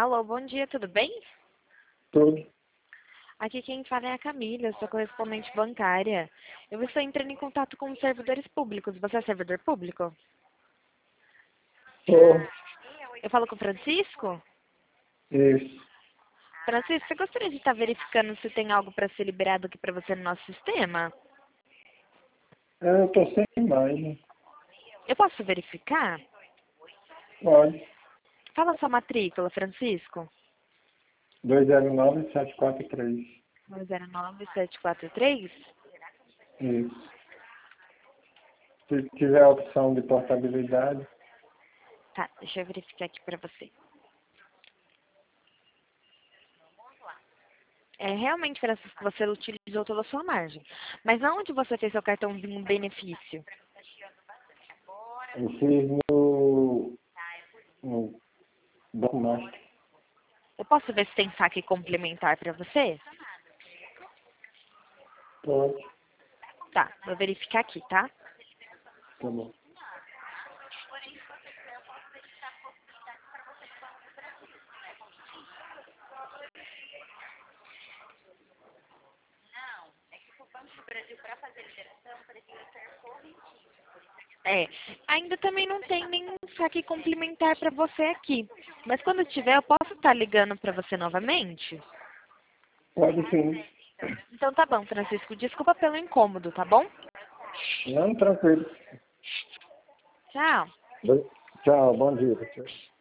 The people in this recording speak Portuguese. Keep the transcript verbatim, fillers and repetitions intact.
Alô, bom dia, tudo bem? Tudo. Aqui quem fala é a Camila, eu sou correspondente bancária. Eu estou entrando em contato com os servidores públicos. Você é servidor público? Tô. Eu falo com o Francisco? Isso. Francisco, você gostaria de estar verificando se tem algo para ser liberado aqui para você no nosso sistema? É, eu tô sem imagem. Eu posso verificar? Pode. Fala sua matrícula, Francisco. dois zero nove sete quatro três. dois zero nove sete quatro três? Isso. Se tiver a opção de portabilidade, Tá, deixa eu verificar aqui para você. É, realmente, Francisco, você utilizou toda a sua margem. Mas aonde você fez seu cartãozinho benefício? eu fiz no, no Banco Master. Eu posso ver se tem saque complementar para você? Pode. Tá, vou verificar aqui, tá? Tá bom. É, ainda também não tem nenhum saque complementar para você aqui. Mas quando tiver, eu posso estar ligando para você novamente? Pode sim. Então tá bom, Francisco. Desculpa pelo incômodo, tá bom? Não, tranquilo. Tchau. Tchau, bom dia.